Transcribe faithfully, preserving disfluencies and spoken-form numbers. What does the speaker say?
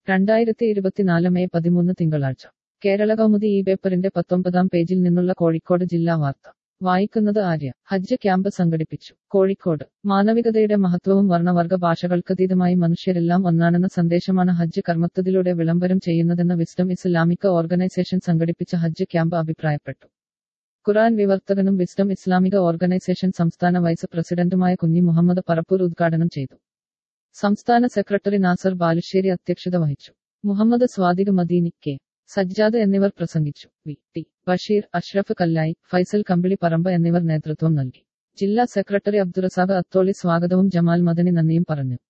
രണ്ടായിരത്തി ഇരുപത്തിനാല് മെയ് പതിമൂന്ന് തിങ്കളാഴ്ച കേരള കൗമുദി ഈ പേപ്പറിന്റെ പത്തൊമ്പതാം പേജിൽ നിന്നുള്ള കോഴിക്കോട് ജില്ലാ വാർത്ത വായിക്കുന്നത് ആര്യ. ഹജ്ജ് ക്യാമ്പ് സംഘടിപ്പിച്ചു. കോഴിക്കോട് മാനവികതയുടെ മഹത്വവും വർണ്ണവർഗ ഭാഷകൾക്കതീതമായി മനുഷ്യരെല്ലാം ഒന്നാണെന്ന സന്ദേശമാണ് ഹജ്ജ് കർമ്മത്തതിലൂടെ വിളംബരം ചെയ്യുന്നതെന്ന് വിസ്ഡം ഇസ്ലാമിക ഓർഗനൈസേഷൻ സംഘടിപ്പിച്ച ഹജ്ജ് ക്യാമ്പ് അഭിപ്രായപ്പെട്ടു. ഖുർആൻ വിവർത്തകനും വിസ്ഡം ഇസ്ലാമിക ഓർഗനൈസേഷൻ സംസ്ഥാന വൈസ് പ്രസിഡന്റുമായ കുഞ്ഞി മുഹമ്മദ് പറപ്പൂർ ഉദ്ഘാടനം ചെയ്തു. സംസ്ഥാന സെക്രട്ടറി നാസർ ബാലുശ്ശേരി അധ്യക്ഷത വഹിച്ചു. മുഹമ്മദ് സ്വാദിഖ് മദീനി, കെ സജ്ജാദ് എന്നിവർ പ്രസംഗിച്ചു. വി ടി ബഷീർ, അഷ്റഫ് കല്ലായി, ഫൈസൽ കമ്പിളി പറമ്പ് എന്നിവർ നേതൃത്വം നൽകി. ജില്ലാ സെക്രട്ടറി അബ്ദുറസാഖ് അത്തോളി സ്വാഗതവും ജമാൽ മദനി നന്ദിയും പറഞ്ഞു.